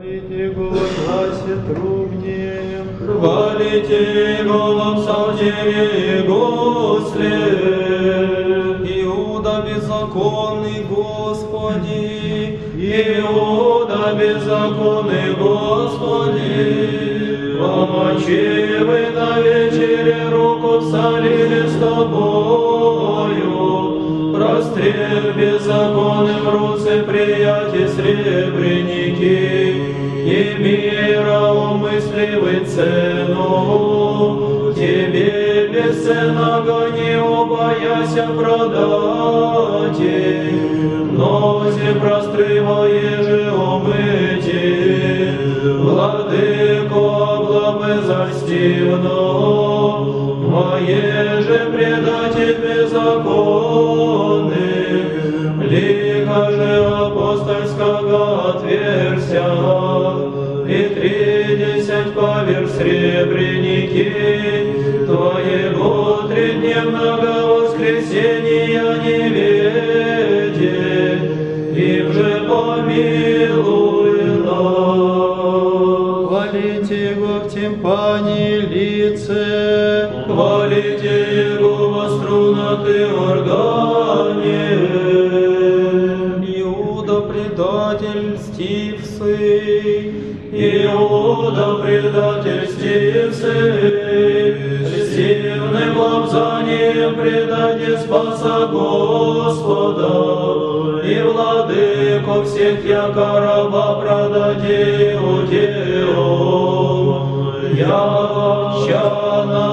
Хвалите Его во гласе трубнем, Хвалите Его во псалтире и гусле. Иуда беззаконный, Господи, Иуда беззаконный, Господи, помочи вы на вечере руку всолили с тобою. Прострель беззаконным руцы приятель сребреники, и мира умысливый цену. Тебе бесценного не убояся продати, носи прострывое же умыти, владыку облабы застивно, мое же предатель беззаконный, лика же апостольского отверся, и 30 поверх сребреники, Твоего тридневного воскресения не веде, им же помилуй нас. хвалите Его в тимпане лице, Хвалите Его во струнах и органе. Иуда предатель стивсый, Иуда предатель стивсый, льстивным лапзанием предаде спаса Господа, и владыку всех яко раба продаде Иудею. Я на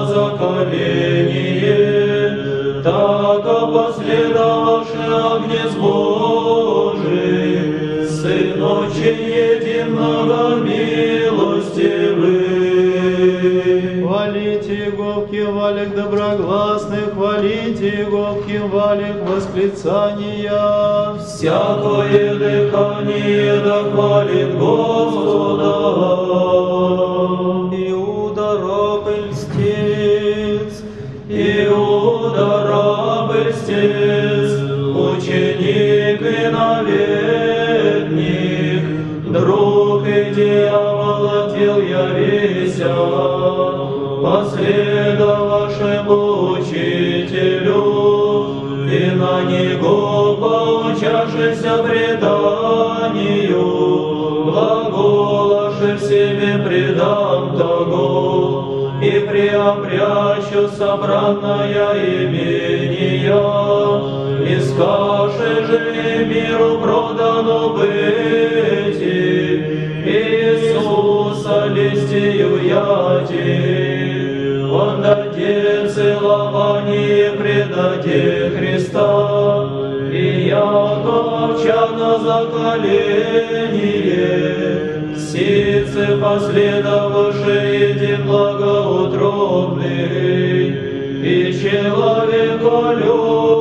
заколение, так последовавши огнец Божий, Сын очень единого милостивый. хвалите Его в кивалях доброгласных, хвалите Его в кивалях восклицания. Всякое дыхание да хвалит Господа. Иуда раб и льстец, Иуда раб и льстец, ученик и наветник, друг и дьявол отдел явися, последовавшему учителю, и на него поучавшийся преданию, глаголаши в себе предам того, и приобрящу собранное имения, и скажи же миру продано быть, Иисуса листию яди, Он даде целование предаде Христа, и яко овча на заколение, сицы последовавши един благоутробный, и человеколюбный.